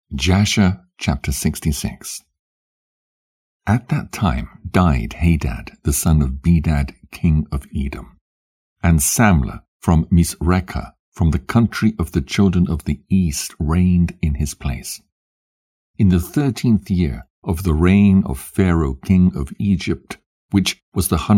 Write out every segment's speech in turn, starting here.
Jasher chapter 66. At that time died Hadad, the son of Bedad, king of Edom, and Samlah from Misrekah, from the country of the children of the east, reigned in his place. In the 13th year of the reign of Pharaoh king of Egypt, which was the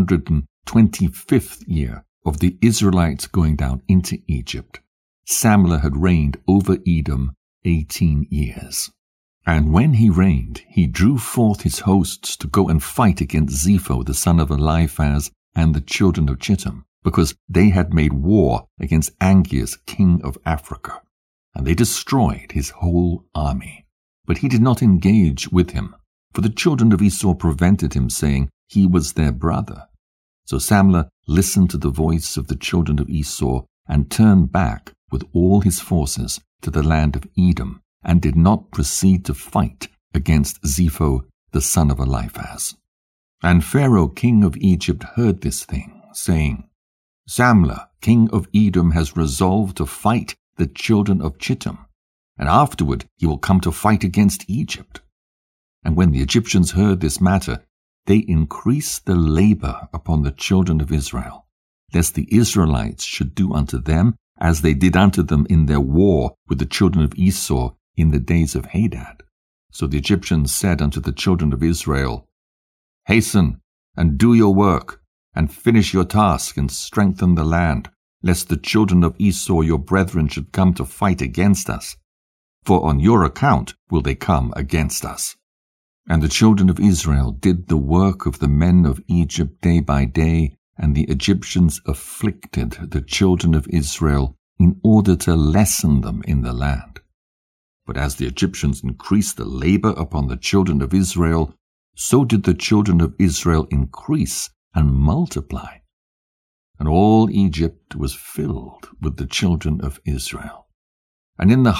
125th year of the Israelites going down into Egypt, Samlah had reigned over Edom 18 years. And when he reigned, he drew forth his hosts to go and fight against Zepho the son of Eliphaz and the children of Chittim, because they had made war against Angeas king of Africa. And they destroyed his whole army. But he did not engage with him, for the children of Esau prevented him, saying he was their brother. So Samlah listened to the voice of the children of Esau, and turned back with all his forces to the land of Edom, and did not proceed to fight against Zepho the son of Eliphaz. And Pharaoh king of Egypt heard this thing, saying, Samlah king of Edom has resolved to fight the children of Chittim, and afterward he will come to fight against Egypt. And when the Egyptians heard this matter, they increased the labor upon the children of Israel, lest the Israelites should do unto them as they did unto them in their war with the children of Esau in the days of Hadad. So the Egyptians said unto the children of Israel, Hasten, and do your work, and finish your task, and strengthen the land, lest the children of Esau your brethren should come to fight against us. For on your account will they come against us. And the children of Israel did the work of the men of Egypt day by day, and the Egyptians afflicted the children of Israel in order to lessen them in the land. But as the Egyptians increased the labor upon the children of Israel, so did the children of Israel increase and multiply. And all Egypt was filled with the children of Israel. And in the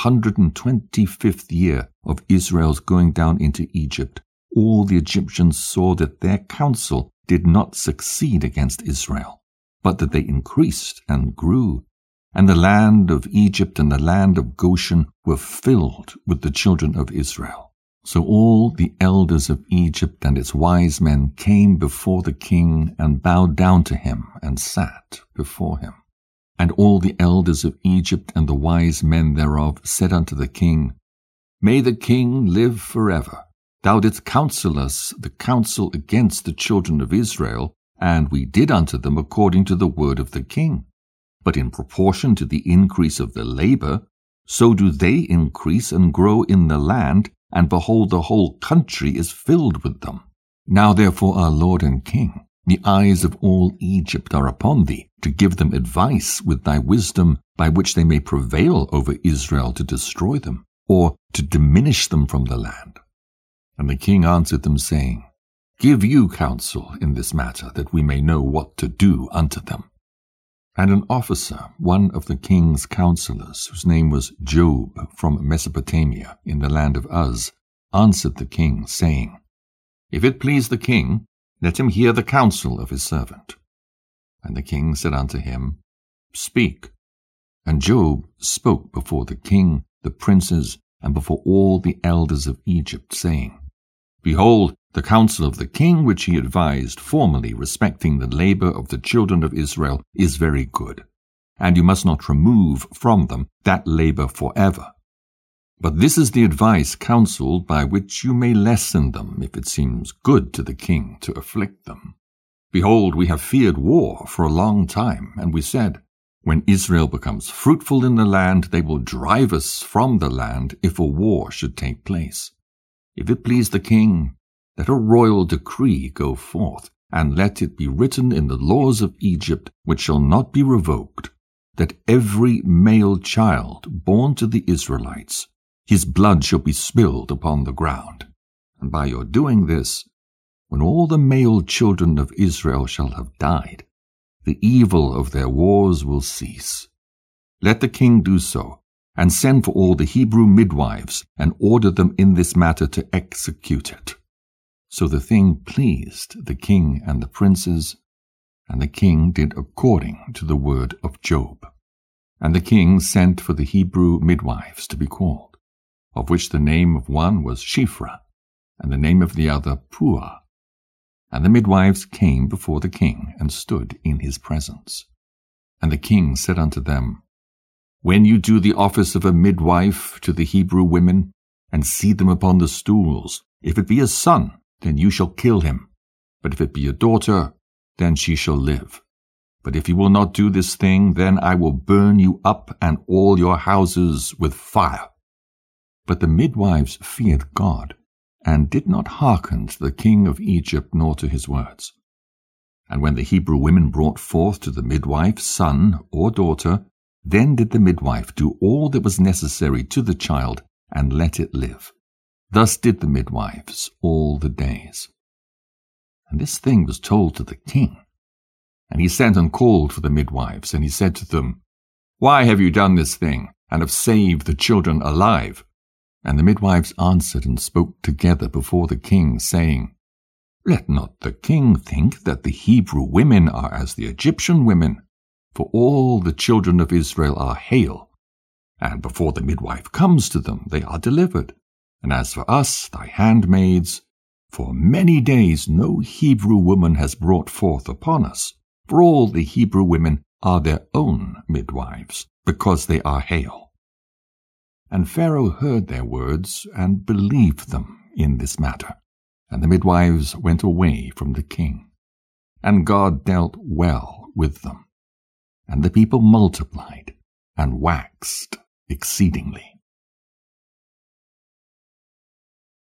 125th year of Israel's going down into Egypt, all the Egyptians saw that their counsel did not succeed against Israel, but that they increased and grew. And the land of Egypt and the land of Goshen were filled with the children of Israel. So all the elders of Egypt and its wise men came before the king and bowed down to him and sat before him. And all the elders of Egypt and the wise men thereof said unto the king, May the king live forever. Thou didst counsel us the counsel against the children of Israel, and we did unto them according to the word of the king. But in proportion to the increase of the labor, so do they increase and grow in the land, and behold, the whole country is filled with them. Now therefore, our Lord and King, the eyes of all Egypt are upon thee, to give them advice with thy wisdom, by which they may prevail over Israel to destroy them, or to diminish them from the land. And the king answered them, saying, Give you counsel in this matter, that we may know what to do unto them. And an officer, one of the king's counselors, whose name was Job, from Mesopotamia, in the land of Uz, answered the king, saying, If it please the king, let him hear the counsel of his servant. And the king said unto him, Speak. And Job spoke before the king, the princes, and before all the elders of Egypt, saying, Behold, the counsel of the king which he advised formerly respecting the labor of the children of Israel is very good, and you must not remove from them that labor forever. But this is the advice counseled by which you may lessen them, if it seems good to the king to afflict them. Behold, we have feared war for a long time, and we said, When Israel becomes fruitful in the land, they will drive us from the land if a war should take place. If it please the king, let a royal decree go forth, and let it be written in the laws of Egypt, which shall not be revoked, that every male child born to the Israelites, his blood shall be spilled upon the ground. And by your doing this, when all the male children of Israel shall have died, the evil of their wars will cease. Let the king do so, and send for all the Hebrew midwives, and order them in this matter to execute it. So the thing pleased the king and the princes, and the king did according to the word of Job. And the king sent for the Hebrew midwives to be called. of which the name of one was Shiphrah, and the name of the other Puah. And the midwives came before the king, and stood in his presence. And the king said unto them, When you do the office of a midwife to the Hebrew women, and see them upon the stools, if it be a son, then you shall kill him. But if it be a daughter, then she shall live. But if you will not do this thing, then I will burn you up and all your houses with fire. But the midwives feared God, and did not hearken to the king of Egypt nor to his words. And when the Hebrew women brought forth to the midwife son or daughter, then did the midwife do all that was necessary to the child, and let it live. Thus did the midwives all the days. And this thing was told to the king. And he sent and called for the midwives, and he said to them, Why have you done this thing, and have saved the children alive? And the midwives answered and spoke together before the king, saying, Let not the king think that the Hebrew women are as the Egyptian women, for all the children of Israel are hale. And before the midwife comes to them, they are delivered. And as for us, thy handmaids, for many days no Hebrew woman has brought forth upon us. For all the Hebrew women are their own midwives, because they are hale. And Pharaoh heard their words, and believed them in this matter. And the midwives went away from the king. And God dealt well with them. And the people multiplied, and waxed exceedingly.